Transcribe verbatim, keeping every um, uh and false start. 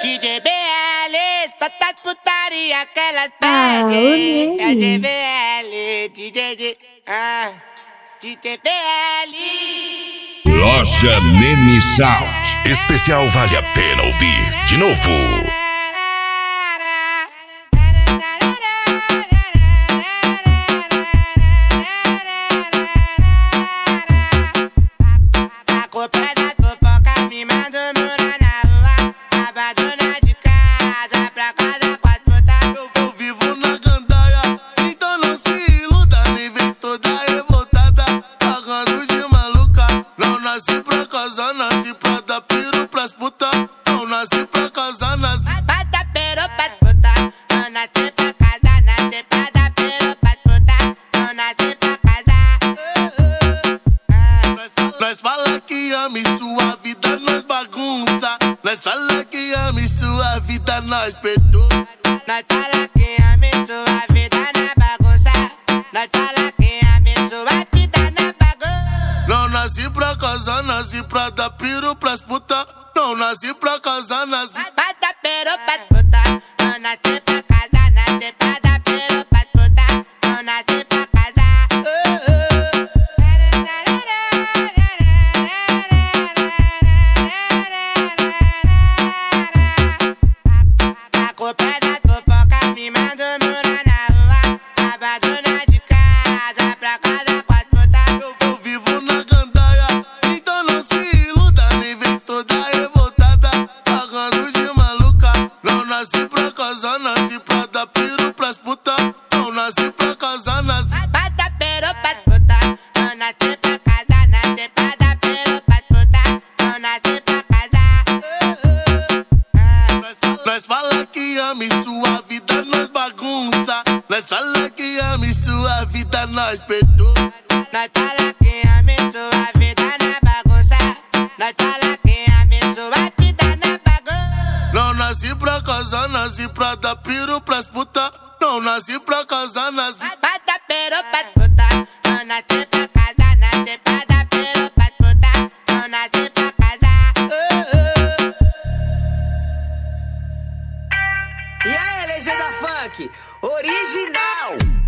D J B L, só tá putaria que elas pedem. Ah, D J B L, D J D, ah, D J B L. Loja Nene Sound. Especial vale a pena ouvir de novo. Nasci pra dar piro pras puta, não nasci pra casar, nasci pra dar piro pras puta, não nasci pra casar, nasci pra dar piro pras puta, não nasci pra casar. Nós, nós fala que ama e sua vida nós bagunça. Nós fala que ama e sua vida nós perdoa. Nós fala que ama e sua vida na bagunça. Nós fala que ama e sua vida na bagunça. Não nasci pra casar, nasci pra dar piro pras puta, não nasci pra casar, nasci pra dar piro pras puta, não nasci pra casar, nasci pra dar piro pras puta, não nasci pra casar. A culpa é da fofoca, me manda morar na rua, abandona de casa pra casa com as putas. Eu, eu vivo na gandaia, então não se iluda, nem vem toda revoltada, pagando de maluca. Não nasci pra casar, nasci pra dar piro pras puta, não nasci pra casar, nasci pra dar piro pras puta, não nasci pra casar, nasci pra dar piro pras puta, não nasci pra casar. Nós, nós fala que ama e sua vida nós bagunça. Nós fala que ama e sua vida nós perdoa. Nós fala que ama e sua vida na bagunça. Nós fala que ama e sua vida na bagunça. Não nasci pra casar, nasci pra dar piro pras puta, não nasci pra casar, nasci pra dar piro pras puta, não nasci pra casar, nasci pra dar piro pras puta, não nasci pra casar. E aí, legenda funk, original!